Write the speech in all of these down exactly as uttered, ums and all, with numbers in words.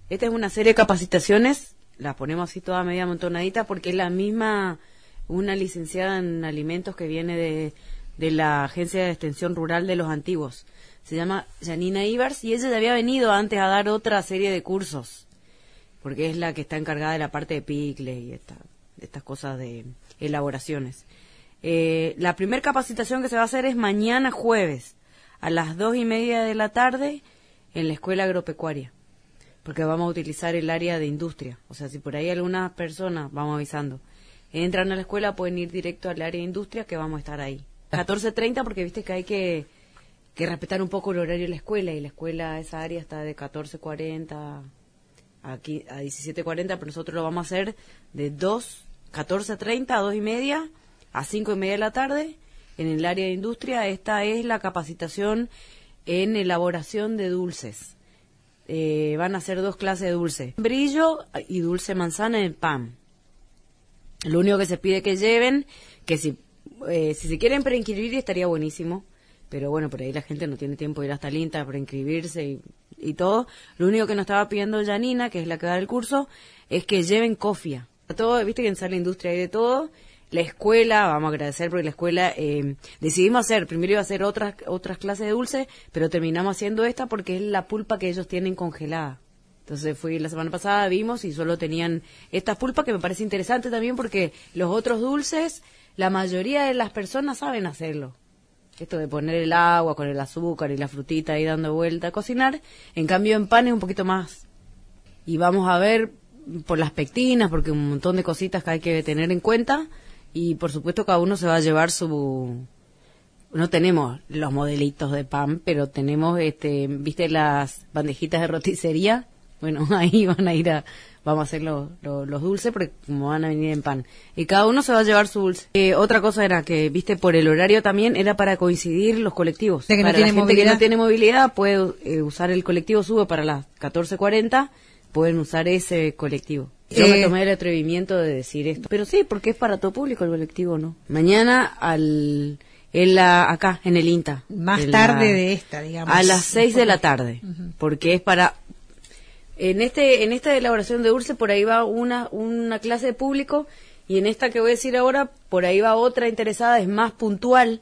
Esta es una serie de capacitaciones, las ponemos así toda media amontonadita porque es la misma, una licenciada en alimentos que viene de, de la Agencia de Extensión Rural de los Antiguos. Se llama Janina Ivers y ella ya había venido antes a dar otra serie de cursos, porque es la que está encargada de la parte de picles y esta, estas cosas de elaboraciones. Eh, la primera capacitación que se va a hacer es mañana jueves, a las dos y media de la tarde, en la Escuela Agropecuaria, porque vamos a utilizar el área de industria. O sea, si por ahí algunas personas, vamos avisando, entran a la escuela, pueden ir directo al área de industria, que vamos a estar ahí. catorce treinta, porque viste que hay que, que respetar un poco el horario de la escuela, y la escuela, esa área está de catorce cuarenta aquí a diecisiete cuarenta, pero nosotros lo vamos a hacer de dos, catorce treinta a dos y media, a cinco y media de la tarde, en el área de industria. Esta es la capacitación en elaboración de dulces. Eh, van a hacer dos clases de dulce, brillo y dulce manzana en pan. Lo único que se pide que lleven, que si, eh, si se quieren preinscribir estaría buenísimo, pero bueno, por ahí la gente no tiene tiempo de ir hasta el INTA para inscribirse y, y todo. Lo único que nos estaba pidiendo Janina, que es la que da el curso, es que lleven cofia. Todo, viste que en Sala Industria hay de todo. La escuela, vamos a agradecer porque la escuela eh, decidimos hacer, primero iba a hacer otras otras clases de dulce, pero terminamos haciendo esta porque es la pulpa que ellos tienen congelada. Entonces fui la semana pasada, vimos y solo tenían estas pulpas, que me parece interesante también porque los otros dulces, la mayoría de las personas saben hacerlo. Esto de poner el agua con el azúcar y la frutita ahí dando vuelta a cocinar, en cambio en pan es un poquito más. Y vamos a ver por las pectinas, porque un montón de cositas que hay que tener en cuenta. Y por supuesto cada uno se va a llevar su... No tenemos los modelitos de pan, pero tenemos, este, ¿viste las bandejitas de roticería? Bueno, ahí van a ir a... Vamos a hacer los, los, los dulces, porque como van a venir en pan. Y cada uno se va a llevar su dulce. Eh, otra cosa era que, viste, por el horario también, era para coincidir los colectivos. De que para no tiene la gente movilidad. que no tiene movilidad puede eh, usar el colectivo Sube para las catorce cuarenta, pueden usar ese colectivo. Yo Eh, me tomé el atrevimiento de decir esto. Pero sí, porque es para todo público el colectivo, ¿no? Mañana al en la, acá, en el INTA. Más en tarde la, de esta, digamos. A las seis de la tarde. Uh-huh. Porque es para... En este en esta elaboración de dulce, por ahí va una, una clase de público, y en esta que voy a decir ahora, por ahí va otra interesada, es más puntual,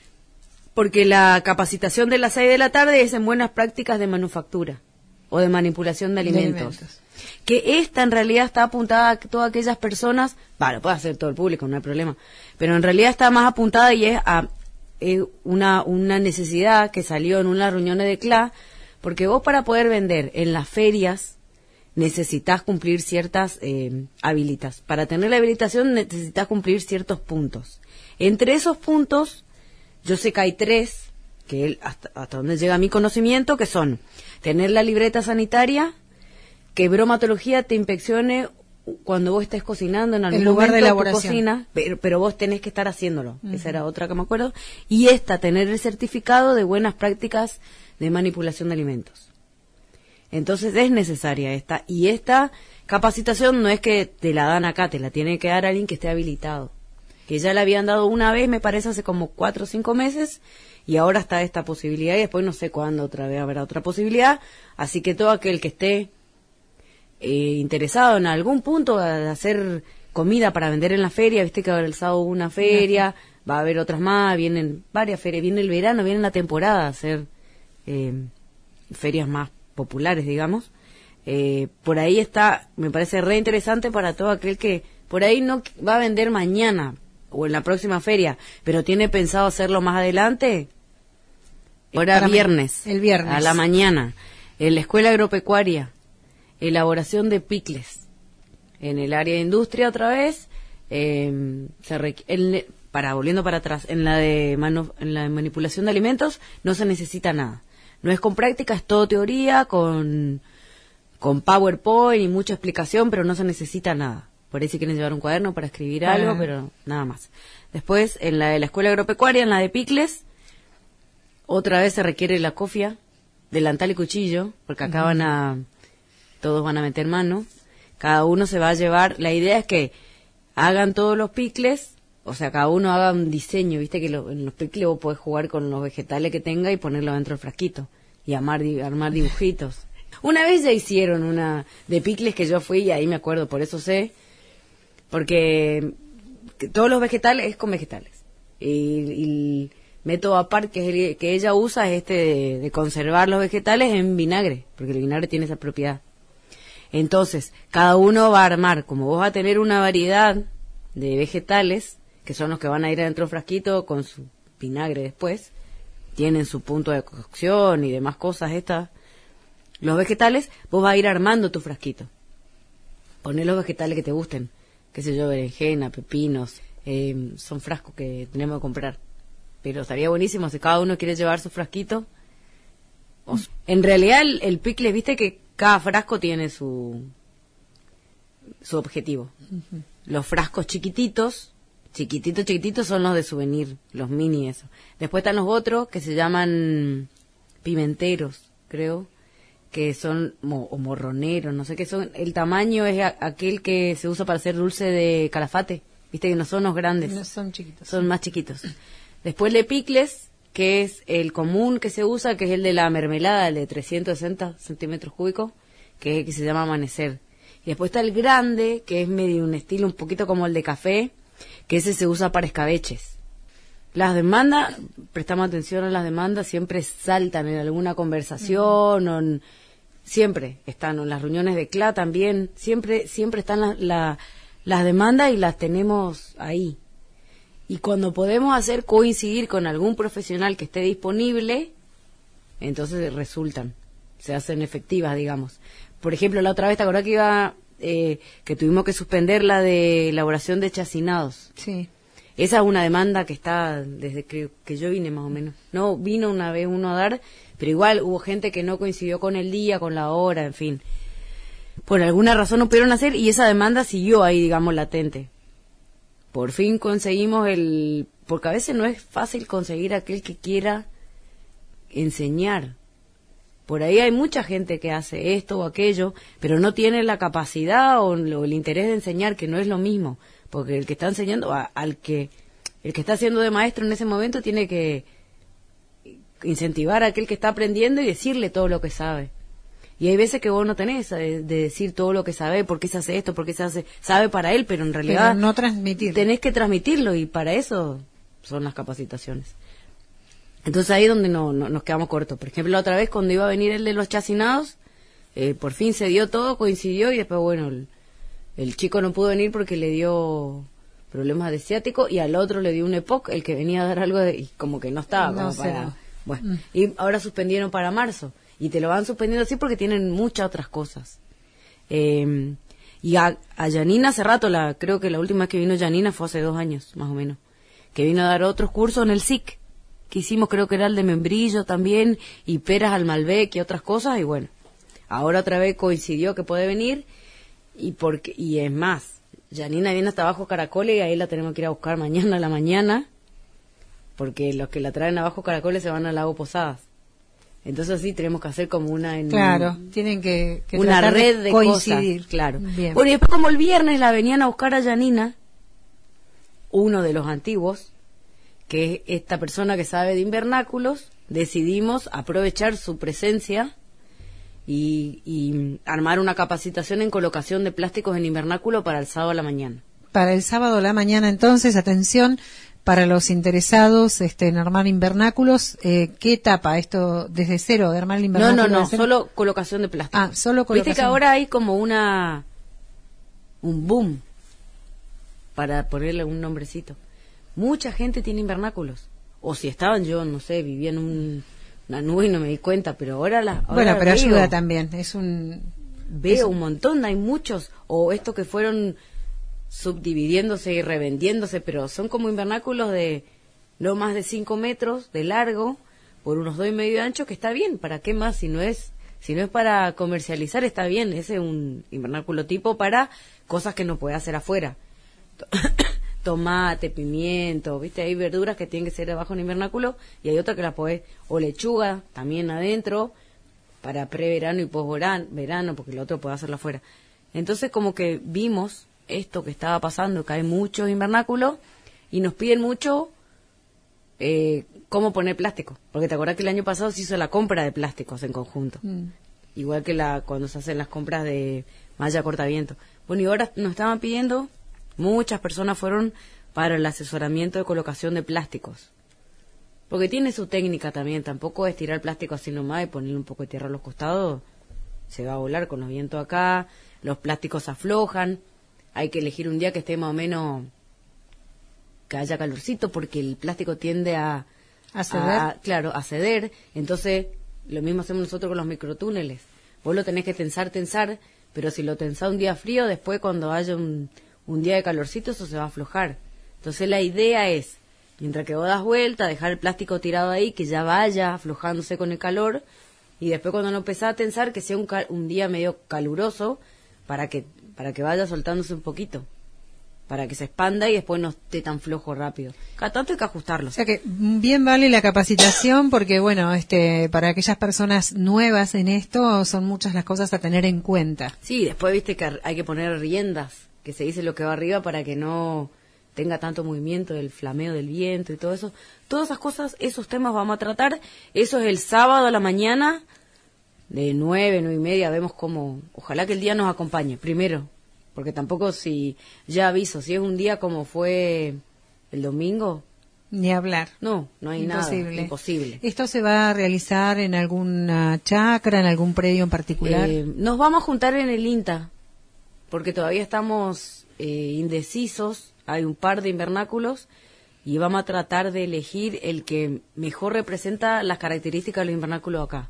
porque la capacitación de las seis de la tarde es en buenas prácticas de manufactura o de manipulación de alimentos. De alimentos. Que esta en realidad está apuntada a todas aquellas personas, bueno, puede hacer todo el público, no hay problema, pero en realidad está más apuntada y es a eh, una, una necesidad que salió en una reunión de C L A, porque vos para poder vender en las ferias necesitas cumplir ciertas eh, habilitas. Para tener la habilitación necesitas cumplir ciertos puntos. Entre esos puntos, yo sé que hay tres, que él, hasta, hasta donde llega mi conocimiento, que son tener la libreta sanitaria, que bromatología te inspeccione cuando vos estés cocinando en algún el lugar momento de elaboración. Tu cocina, pero, pero vos tenés que estar haciéndolo. Uh-huh. Esa era otra que me acuerdo. Y esta, tener el certificado de buenas prácticas de manipulación de alimentos. Entonces es necesaria esta. Y esta capacitación no es que te la dan acá, te la tiene que dar alguien que esté habilitado. Que ya la habían dado una vez, me parece, hace como cuatro o cinco meses, y ahora está esta posibilidad, y después no sé cuándo otra vez habrá otra posibilidad. Así que todo aquel que esté eh, interesado en algún punto de hacer comida para vender en la feria, viste que ahora el sábado hubo una feria, va a haber otras más, vienen varias ferias, viene el verano, viene la temporada a hacer eh, ferias más populares, digamos. Eh, por ahí está, me parece re interesante para todo aquel que por ahí no va a vender mañana o en la próxima feria, pero tiene pensado hacerlo más adelante. Ahora para viernes, el viernes, a la mañana, en la Escuela Agropecuaria, elaboración de picles. En el área de industria otra vez, eh, se requ- el, para volviendo para atrás, en la de manu- en la de manipulación de alimentos no se necesita nada. No es con práctica, es todo teoría, con, con PowerPoint y mucha explicación, pero no se necesita nada. Por ahí si quieren llevar un cuaderno para escribir ah. algo, pero nada más. Después, en la de la Escuela Agropecuaria, en la de picles, otra vez se requiere la cofia, delantal y cuchillo, porque acá uh-huh. van a, todos van a meter mano. Cada uno se va a llevar, la idea es que hagan todos los picles, o sea, cada uno haga un diseño, viste que lo, en los picles vos podés jugar con los vegetales que tenga y ponerlos dentro del frasquito y armar, armar dibujitos. Una vez ya hicieron una de picles que yo fui y ahí me acuerdo, por eso sé, porque todos los vegetales es con vegetales. Y el método aparte que, es el que ella usa es este de, de conservar los vegetales en vinagre, porque el vinagre tiene esa propiedad. Entonces, cada uno va a armar, como vos vas a tener una variedad de vegetales, que son los que van a ir adentro del frasquito con su vinagre después, tienen su punto de cocción y demás cosas estas. Los vegetales, vos vas a ir armando tu frasquito. Poné los vegetales que te gusten, qué sé yo, berenjena, pepinos, eh, son frascos que tenemos que comprar. Pero estaría buenísimo si cada uno quiere llevar su frasquito. O, en realidad el, el picle, viste que cada frasco tiene su su objetivo. Uh-huh. Los frascos chiquititos, chiquititos, chiquititos son los de souvenir, los mini eso. Después están los otros que se llaman pimenteros, creo, que son mo, o morroneros, no sé qué son. El tamaño es a, aquel que se usa para hacer dulce de calafate, viste que no son los grandes, no son chiquitos, son sí. más chiquitos. Después de picles, que es el común que se usa, que es el de la mermelada, el de trescientos sesenta centímetros cúbicos, que es el que se llama amanecer. Y después está el grande, que es medio un estilo un poquito como el de café, que ese se usa para escabeches. Las demandas, prestamos atención a las demandas, siempre saltan en alguna conversación, uh-huh. o en, siempre están, o en las reuniones de C L A también, siempre siempre están la, la, las demandas y las tenemos ahí. Y cuando podemos hacer coincidir con algún profesional que esté disponible, entonces resultan, se hacen efectivas, digamos. Por ejemplo, la otra vez, ¿te acordás que iba, eh, que tuvimos que suspender la de elaboración de chacinados? Sí. Esa es una demanda que está desde que, que yo vine más o menos. No vino una vez uno a dar, pero igual hubo gente que no coincidió con el día, con la hora, en fin. Por alguna razón no pudieron hacer y esa demanda siguió ahí, digamos, latente. Por fin conseguimos el... Porque a veces no es fácil conseguir aquel que quiera enseñar. Por ahí hay mucha gente que hace esto o aquello, pero no tiene la capacidad o, o el interés de enseñar, que no es lo mismo. Porque el que está enseñando, a, al que el que está haciendo de maestro en ese momento tiene que incentivar a aquel que está aprendiendo y decirle todo lo que sabe. Y hay veces que vos no tenés de, de decir todo lo que sabe, por qué se hace esto, por qué se hace, sabe para él, pero en realidad pero no transmitirlo. Tenés que transmitirlo y para eso son las capacitaciones. Entonces ahí es donde no, no, nos quedamos cortos. Por ejemplo, la otra vez cuando iba a venir el de los chacinados, eh, por fin se dio todo, coincidió y después, bueno, el, el chico no pudo venir porque le dio problemas de ciático y al otro le dio un E P O C, el que venía a dar algo de, y como que no estaba, no como sé, para... no. Bueno, mm. y ahora suspendieron para marzo. Y te lo van suspendiendo así porque tienen muchas otras cosas. Eh, y a, a Janina hace rato, la, creo que la última vez que vino Janina fue hace dos años, más o menos, que vino a dar otros cursos en el S I C, que hicimos, creo que era el de membrillo también, y peras al Malbec y otras cosas, y bueno, ahora otra vez coincidió que puede venir, y porque y es más, Janina viene hasta abajo Caracoles y ahí la tenemos que ir a buscar mañana a la mañana, porque los que la traen abajo Caracoles se van al lago Posadas. Entonces sí tenemos que hacer como una en, claro tienen que, que una red de, de coincidir cosas, claro. Bien. Bueno, y después como el viernes la venían a buscar a Janina, uno de los antiguos, que es esta persona que sabe de invernáculos, decidimos aprovechar su presencia y, y armar una capacitación en colocación de plásticos en invernáculo para el sábado a la mañana. Para el sábado a la mañana, entonces, atención, para los interesados este, en armar invernáculos, eh, ¿qué etapa esto desde cero de armar el invernáculo? No, no, no, solo colocación de plástico. Ah, solo colocación. Viste que ahora hay como una un boom, para ponerle un nombrecito. Mucha gente tiene invernáculos. O si estaban, yo no sé, vivía en un, una nube y no me di cuenta, pero ahora la ahora Bueno, pero veo, ayuda también, es un... Veo es un montón, hay muchos, o estos que fueron subdividiéndose y revendiéndose, pero son como invernáculos de no más de cinco metros de largo por unos dos y medio de ancho, que está bien. ¿Para qué más? Si no es si no es para comercializar, está bien. Ese es un invernáculo tipo para cosas que no puede hacer afuera. Tomate, pimiento, viste, hay verduras que tienen que ser debajo en invernáculo y hay otras que las podés, o lechuga también adentro para preverano y posverano, verano, porque el otro puede hacerlo afuera. Entonces como que vimos esto que estaba pasando, que hay muchos invernáculos y nos piden mucho eh, cómo poner plástico, porque te acordás que el año pasado se hizo la compra de plásticos en conjunto. Mm. igual que la cuando se hacen las compras de malla cortaviento. Bueno, y ahora nos estaban pidiendo, muchas personas fueron para el asesoramiento de colocación de plásticos. Porque tiene su técnica también, tampoco es tirar plástico así nomás y ponerle un poco de tierra a los costados, se va a volar con los vientos acá, los plásticos aflojan, hay que elegir un día que esté más o menos, que haya calorcito, porque el plástico tiende a... ¿A ceder? A, claro, a ceder, entonces lo mismo hacemos nosotros con los microtúneles. Vos lo tenés que tensar, tensar, pero si lo tensás un día frío, después cuando haya un, un día de calorcito, eso se va a aflojar. Entonces la idea es, mientras que vos das vuelta, dejar el plástico tirado ahí, que ya vaya aflojándose con el calor, y después cuando no empezás a tensar, que sea un, cal, un día medio caluroso, para que para que vaya soltándose un poquito, para que se expanda y después no esté tan flojo rápido. Cada tanto hay que ajustarlo. O sea que bien vale la capacitación, porque bueno, este, para aquellas personas nuevas en esto, son muchas las cosas a tener en cuenta. Sí, después viste que hay que poner riendas, que se dice lo que va arriba para que no tenga tanto movimiento del flameo del viento y todo eso. Todas esas cosas, esos temas vamos a tratar. Eso es el sábado a la mañana, de nueve, nueve y media, vemos cómo, ojalá que el día nos acompañe, primero, porque tampoco si, ya aviso, si es un día como fue el domingo, ni hablar. No, no hay imposible. nada, imposible. ¿Esto se va a realizar en alguna chacra, en algún predio en particular? Eh, nos vamos a juntar en el INTA, porque todavía estamos eh, indecisos. Hay un par de invernáculos y vamos a tratar de elegir el que mejor representa las características de los invernáculos acá.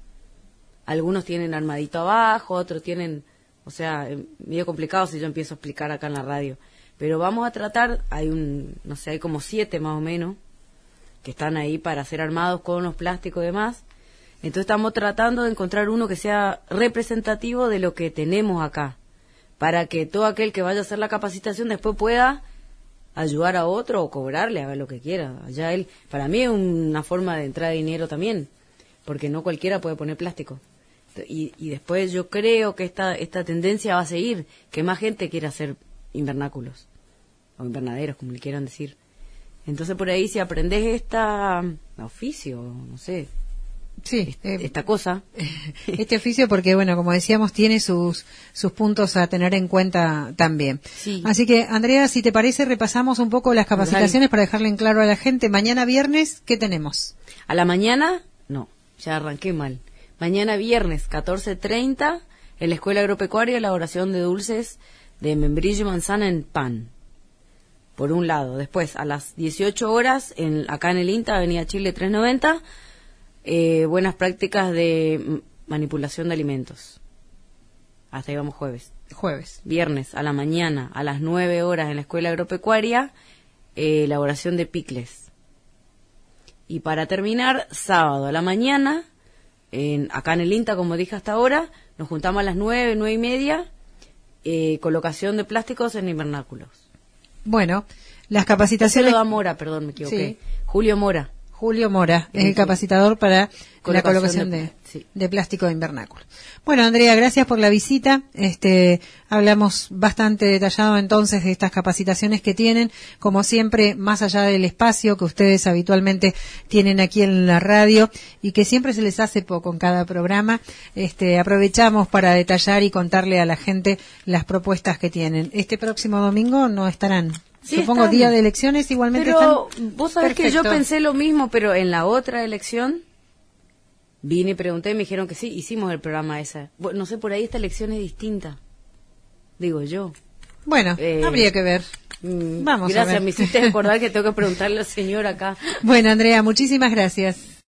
Algunos tienen armadito abajo, otros tienen, o sea, medio complicado si yo empiezo a explicar acá en la radio. Pero vamos a tratar, hay un, no sé, hay como siete más o menos, que están ahí para ser armados con los plásticos y demás. Entonces estamos tratando de encontrar uno que sea representativo de lo que tenemos acá, para que todo aquel que vaya a hacer la capacitación después pueda ayudar a otro o cobrarle, haga lo que quiera. Allá él, para mí es una forma de entrar de dinero también, porque no cualquiera puede poner plástico. Y, y después yo creo que esta esta tendencia va a seguir, que más gente quiera hacer invernáculos, o invernaderos, como le quieran decir. Entonces por ahí si aprendes esta oficio, no sé, sí, esta, eh, esta cosa. Este oficio, porque bueno, como decíamos, tiene sus sus puntos a tener en cuenta también. Sí. Así que, Andrea, si te parece, repasamos un poco las capacitaciones para dejarle en claro a la gente. Mañana viernes, ¿qué tenemos? A la mañana, no, ya arranqué mal. Mañana viernes, catorce treinta, en la Escuela Agropecuaria, elaboración de dulces de membrillo y manzana en pan. Por un lado. Después, a las dieciocho horas, en, acá en el INTA, Avenida Chile trescientos noventa, eh, buenas prácticas de manipulación de alimentos. Hasta ahí vamos jueves. Jueves. Viernes, a la mañana, a las nueve horas, en la Escuela Agropecuaria, eh, elaboración de picles. Y para terminar, sábado a la mañana, en, acá en el INTA, como dije hasta ahora, nos juntamos a las nueve, nueve y media, eh, colocación de plásticos en invernáculos. Bueno, las capacitaciones... Julio Mora, perdón, me equivoqué. Sí. Julio Mora. Julio Mora es el capacitador para colocación la colocación de, de, sí. de plástico de invernáculo. Bueno, Andrea, gracias por la visita. Este, hablamos bastante detallado entonces de estas capacitaciones que tienen, como siempre, más allá del espacio que ustedes habitualmente tienen aquí en la radio y que siempre se les hace poco en cada programa. Este, aprovechamos para detallar y contarle a la gente las propuestas que tienen. Este próximo domingo no estarán. Sí, supongo están. Día de elecciones igualmente pero están. Vos sabés Perfecto. que yo pensé lo mismo, pero en la otra elección vine y pregunté y me dijeron que sí, hicimos el programa esa. Bueno, no sé, por ahí esta elección es distinta, digo yo. Bueno, Eh, habría que ver. Mm, Vamos a gracias, ver. me hiciste acordar que tengo que preguntarle al señor acá. Bueno, Andrea, muchísimas gracias.